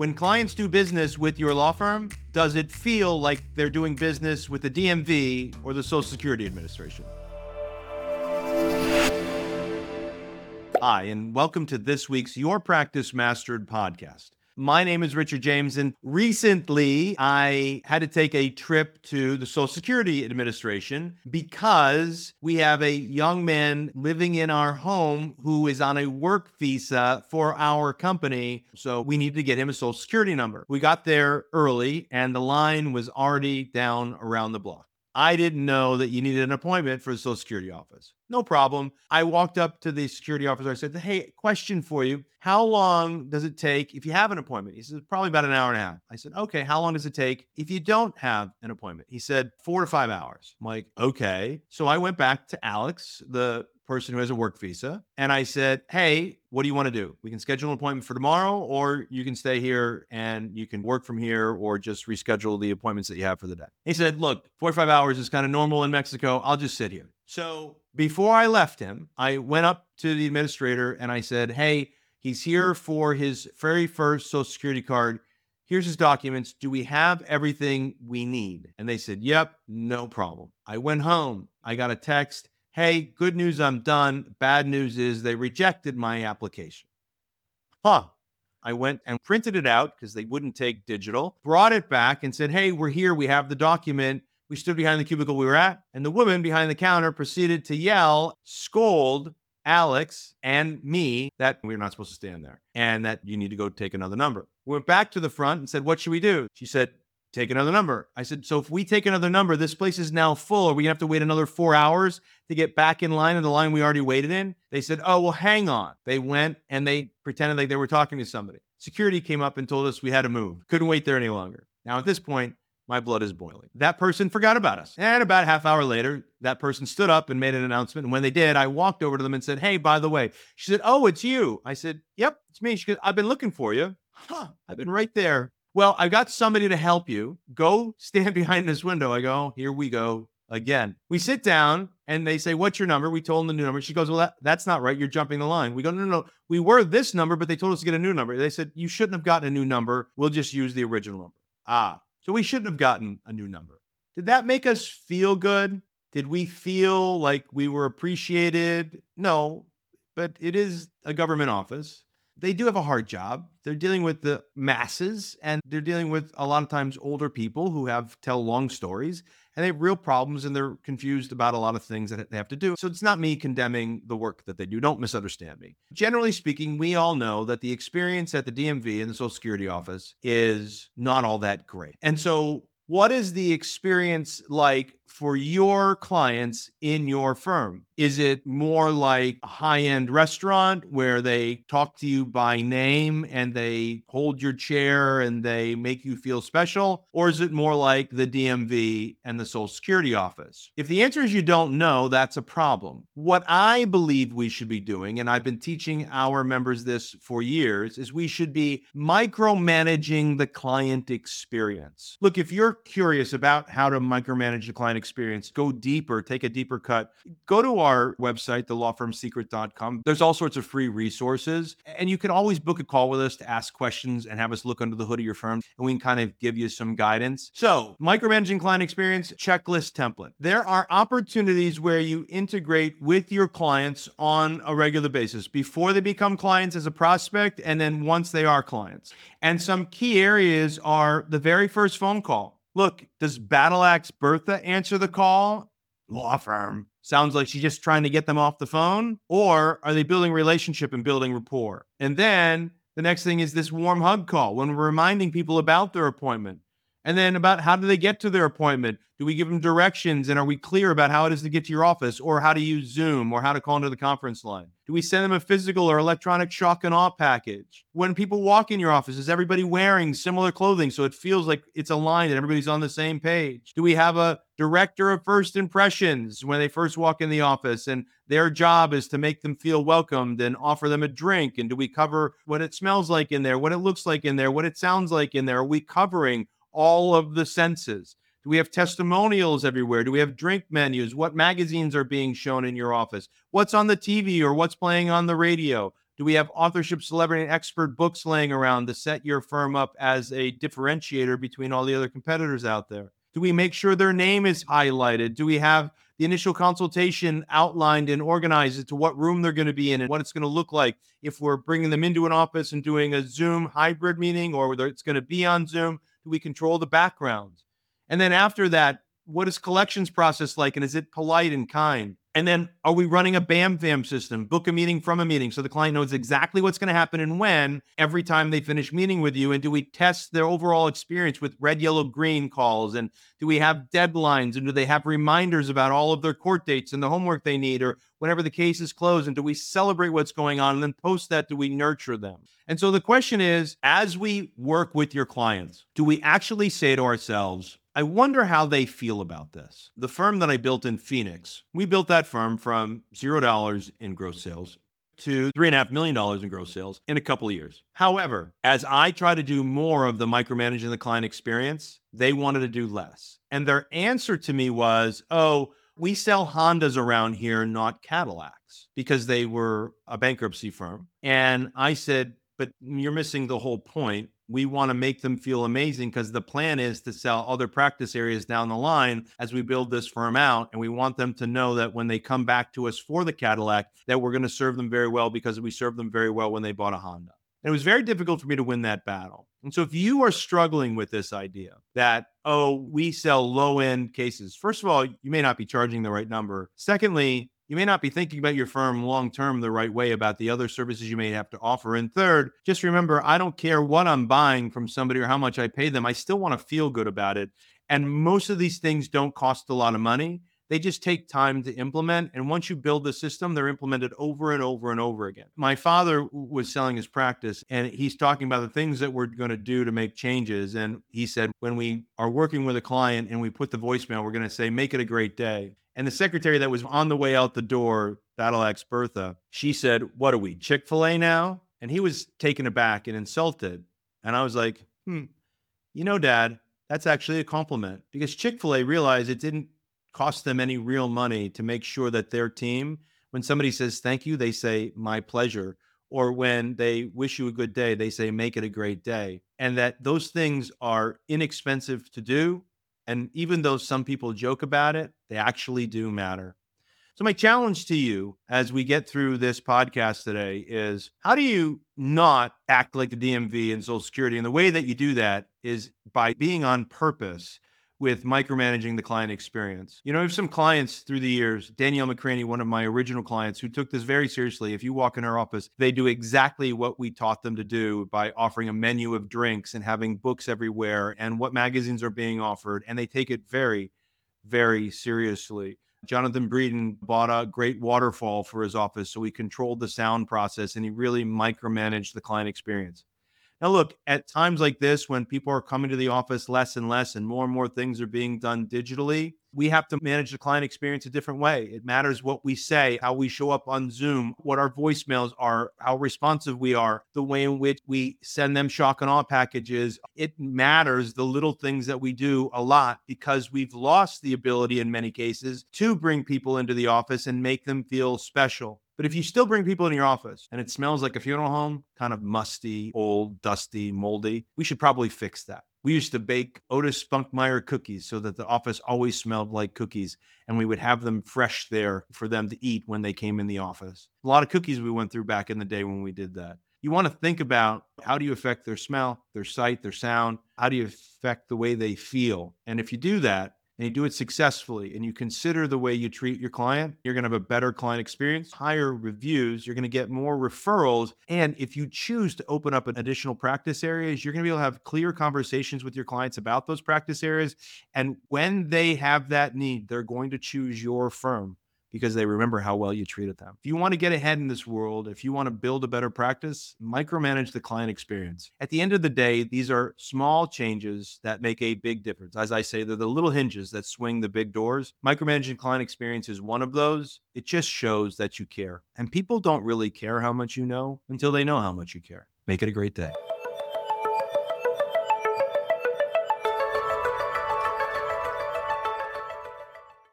When clients do business with your law firm, does it feel like they're doing business with the DMV or the Social Security Administration? Hi, and welcome to this week's Your Practice Mastered podcast. My name is Richard James, and recently I had to take a trip to the Social Security Administration because we have a young man living in our home who is on a work visa for our company. So we needed to get him a Social Security number. We got there early, and the line was already down around the block. I didn't know that you needed an appointment for the Social Security office. No problem. I walked up to the security officer. I said, hey, question for you. How long does it take if you have an appointment? He said, probably about an hour and a half. I said, okay, how long does it take if you don't have an appointment? He said, 4 to 5 hours. I'm like, okay. So I went back to Alex, the person who has a work visa, and I said, hey, what do you want to do? We can schedule an appointment for tomorrow, or you can stay here and you can work from here, or just reschedule the appointments that you have for the day. He said, look, 45 hours is kind of normal in Mexico. I'll just sit here. So before I left him, I went up to the administrator and I said, hey, he's here for his very first Social Security card. Here's his documents. Do we have everything we need? And they said, yep, no problem. I went home. I got a text. Hey, good news, I'm done. Bad news is they rejected my application. I went and printed it out because they wouldn't take digital, brought it back and said, hey, we're here. We have the document. We stood behind the cubicle we were at, and the woman behind the counter proceeded to yell, scold Alex and me that we're not supposed to stand there and that you need to go take another number. We went back to the front and said, what should we do? She said, take another number. I said, so if we take another number, this place is now full. Are we going to have to wait another 4 hours to get back in line in the line we already waited in? They said, oh, well, hang on. They went and they pretended like they were talking to somebody. Security came up and told us we had to move. Couldn't wait there any longer. Now, at this point, my blood is boiling. That person forgot about us. And about a half hour later, that person stood up and made an announcement. And when they did, I walked over to them and said, hey, by the way, she said, oh, it's you. I said, yep, it's me. She goes, I've been looking for you. I've been right there. Well, I got somebody to help you. Go stand behind this window. I go, here we go again. We sit down and they say, what's your number? We told them the new number. She goes, well, that's not right. You're jumping the line. We go, no. We were this number, but they told us to get a new number. They said, you shouldn't have gotten a new number. We'll just use the original number. So we shouldn't have gotten a new number. Did that make us feel good? Did we feel like we were appreciated? No, but it is a government office. They do have a hard job. They're dealing with the masses, and they're dealing with a lot of times older people who tell long stories, and they have real problems, and they're confused about a lot of things that they have to do. So it's not me condemning the work that they do. Don't misunderstand me. Generally speaking, we all know that the experience at the DMV and the Social Security office is not all that great. And so what is the experience like for your clients in your firm? Is it more like a high-end restaurant where they talk to you by name and they hold your chair and they make you feel special? Or is it more like the DMV and the Social Security office? If the answer is you don't know, that's a problem. What I believe we should be doing, and I've been teaching our members this for years, is we should be micromanaging the client experience. Look, if you're curious about how to micromanage the client experience, go deeper, take a deeper cut, go to our website, thelawfirmsecret.com. There's all sorts of free resources, and you can always book a call with us to ask questions and have us look under the hood of your firm, and we can kind of give you some guidance. So, micromanaging client experience, checklist template. There are opportunities where you integrate with your clients on a regular basis before they become clients as a prospect, and then once they are clients. And some key areas are the very first phone call. Look, does Battle Axe Bertha answer the call? Law firm. Sounds like she's just trying to get them off the phone. Or are they building relationship and building rapport? And then the next thing is this warm hug call when we're reminding people about their appointment. And then about how do they get to their appointment? Do we give them directions, and are we clear about how it is to get to your office, or how to use Zoom, or how to call into the conference line? Do we send them a physical or electronic shock and awe package? When people walk in your office, is everybody wearing similar clothing so it feels like it's aligned and everybody's on the same page? Do we have a director of first impressions when they first walk in the office, and their job is to make them feel welcomed and offer them a drink? And do we cover what it smells like in there, what it looks like in there, what it sounds like in there? Are we covering all of the senses? Do we have testimonials everywhere? Do we have drink menus? What magazines are being shown in your office? What's on the TV or what's playing on the radio? Do Do we have authorship, celebrity, and expert books laying around to set your firm up as a differentiator between all the other competitors out there? Do we make sure their name is highlighted? Do we have the initial consultation outlined and organized as to what room they're going to be in and what it's going to look like if we're bringing them into an office and doing a Zoom hybrid meeting, or whether it's going to be on Zoom? Do we control the background? And then after that, what is collections process like? And is it polite and kind? And then are we running a BAM FAM system, book a meeting from a meeting, so the client knows exactly what's going to happen and when every time they finish meeting with you? And do we test their overall experience with red, yellow, green calls? And do we have deadlines? And do they have reminders about all of their court dates and the homework they need, or whenever the case is closed? And do we celebrate what's going on? And then post that, do we nurture them? And so the question is, as we work with your clients, do we actually say to ourselves, I wonder how they feel about this? The firm that I built in Phoenix, we built that firm from $0 in gross sales to $3.5 million in gross sales in a couple of years. However, as I try to do more of the micromanaging the client experience, they wanted to do less. And their answer to me was, oh, we sell Hondas around here, not Cadillacs, because they were a bankruptcy firm. And I said, but you're missing the whole point. We want to make them feel amazing because the plan is to sell other practice areas down the line as we build this firm out. And we want them to know that when they come back to us for the Cadillac, that we're going to serve them very well because we served them very well when they bought a Honda. And it was very difficult for me to win that battle. And so if you are struggling with this idea that, oh, we sell low-end cases, first of all, you may not be charging the right number. Secondly, you may not be thinking about your firm long-term the right way about the other services you may have to offer. And third, just remember, I don't care what I'm buying from somebody or how much I pay them. I still want to feel good about it. And most of these things don't cost a lot of money. They just take time to implement. And once you build the system, they're implemented over and over and over again. My father was selling his practice, and he's talking about the things that we're going to do to make changes. And he said, when we are working with a client and we put the voicemail, we're going to say, make it a great day. And the secretary that was on the way out the door, Battle Axe Bertha, she said, what are we, Chick-fil-A now? And he was taken aback and insulted. And I was like, you know, Dad, that's actually a compliment, because Chick-fil-A realized it didn't cost them any real money to make sure that their team, when somebody says thank you, they say my pleasure. Or when they wish you a good day, they say make it a great day. And that those things are inexpensive to do. And even though some people joke about it, they actually do matter. So my challenge to you as we get through this podcast today is, how do you not act like the DMV and Social Security? And the way that you do that is by being on purpose with micromanaging the client experience. You know, I have some clients through the years, Danielle McCraney, one of my original clients, who took this very seriously. If you walk in her office, they do exactly what we taught them to do by offering a menu of drinks and having books everywhere and what magazines are being offered. And they take it very, very seriously. Jonathan Breeden bought a great waterfall for his office, so he controlled the sound process and he really micromanaged the client experience. Now, look, at times like this, when people are coming to the office less and less and more things are being done digitally, we have to manage the client experience a different way. It matters what we say, how we show up on Zoom, what our voicemails are, how responsive we are, the way in which we send them shock and awe packages. It matters, the little things that we do, a lot, because we've lost the ability in many cases to bring people into the office and make them feel special. But if you still bring people in your office and it smells like a funeral home, kind of musty, old, dusty, moldy, we should probably fix that. We used to bake Otis Spunkmeyer cookies so that the office always smelled like cookies, and we would have them fresh there for them to eat when they came in the office. A lot of cookies we went through back in the day when we did that. You want to think about, how do you affect their smell, their sight, their sound? How do you affect the way they feel? And if you do that, and you do it successfully, and you consider the way you treat your client, you're going to have a better client experience, higher reviews, you're going to get more referrals. And if you choose to open up an additional practice areas, you're going to be able to have clear conversations with your clients about those practice areas. And when they have that need, they're going to choose your firm because they remember how well you treated them. If you want to get ahead in this world, if you want to build a better practice, micromanage the client experience. At the end of the day, these are small changes that make a big difference. As I say, they're the little hinges that swing the big doors. Micromanaging client experience is one of those. It just shows that you care. And people don't really care how much you know until they know how much you care. Make it a great day.